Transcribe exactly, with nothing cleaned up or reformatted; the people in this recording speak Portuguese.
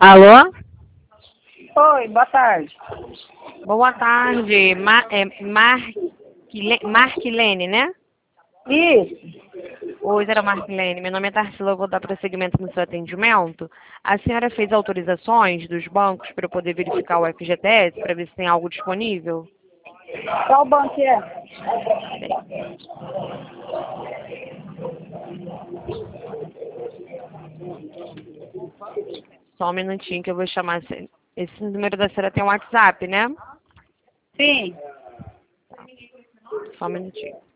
Alô? Oi, boa tarde. Boa tarde. Ma é, Marquile Marquilene, né? Isso. Oi, era Marquilene. Meu nome é Tarsila, eu vou dar prosseguimento no seu atendimento. A senhora fez autorizações dos bancos para eu poder verificar o F G T S, para ver se tem algo disponível? Qual banco é? Só um minutinho que eu vou chamar. Esse esse número da senhora tem um WhatsApp, né? Sim. Só um minutinho.